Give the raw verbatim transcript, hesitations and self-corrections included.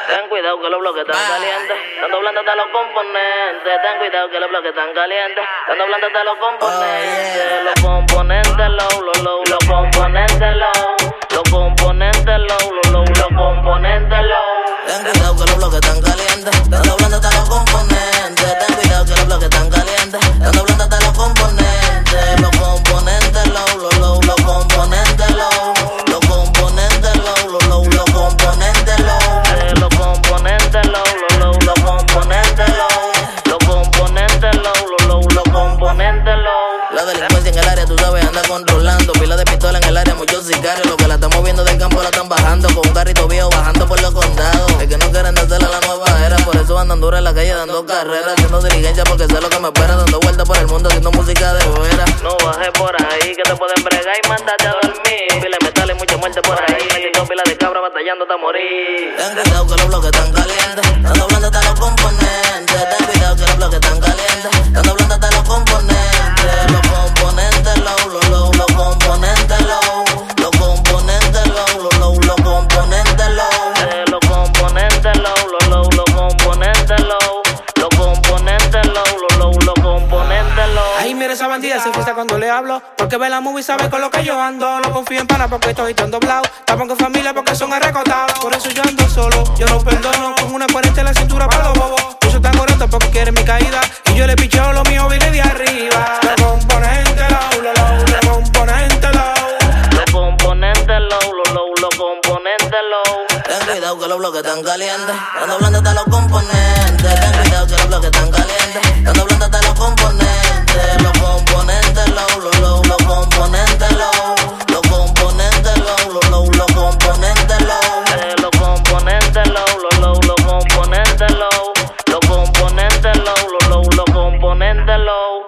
Ten cuidado que los bloques están calientes. Están doblando hasta los componentes. Ten cuidado que los bloques están calientes. Están doblando hasta los componentes. Los componentes low, low, low. Los componentes low. Los componentes low, low, low. Los componentes low. Ten cuidado que los bloques están calientes. Están doblando hasta los componentes. Ten cuidado que los bloques están calientes. Están doblando hasta los componentes. Los componentes low, low, low. Los componentes low. Los componentes low, low, low. Los componentes low. Los componentes low, low, low. Los componentes low. Los componentes low, low, low. Los componentes low. La delincuencia en el área, tú sabes, anda controlando. Pila de pistola en el área, muchos sicarios. Los que la están moviendo del campo la están bajando. Con un carrito viejo bajando por los condados. Es que no quieren hacerle la nueva era. Por eso andan duras en la calle dando carreras. Haciendo diligencia porque sé lo que me espera. Dando vueltas por el mundo haciendo música de fuera. No bajes por ahí que te pueden bregar y mandarte a dormir. Pila de metal y mucha muerte por ahí. Metiendo pila de cabra batallando hasta morir. Ten cuidado que los bloques están calientes. Están doblando hasta los componentes. Ten cuidado que los bloques están calientes. Están doblando hasta los componentes. Los componentes low, low, low. Los componentes low. Los componentes low, low, low. Los componentes low. Eh, los componentes low, low, low. Los componentes low. Los componentes low, low, low. Los componentes low. Ay, mira esa bandida, se frustra cuando le hablo. Porque ve la movie y sabe con lo que yo ando. No confío en pana porque estoy tan doblado. Estamos con familia porque son arrecotados. Por eso yo ando solo, yo no perdono. Con una cuarenta en la cintura para los bobos. Muchos tan correctos porque quieren mi caída. Y yo le picheo lo mío, viene de arriba. Los componentes low, low, low. Los componentes low. Los componentes low, low, low. Los componentes low. Ten cuidado que los bloques están calientes. Están doblando hasta los componentes. Ten cuidado que los bloques están calientes. Están doblando hasta los componentes. Los componentes low, low, low. Los componentes low. Los componentes low, low, low. Los componentes low. Eh, los componentes low, low, low. Los componentes low. Los componentes low, low, low. Los componentes low.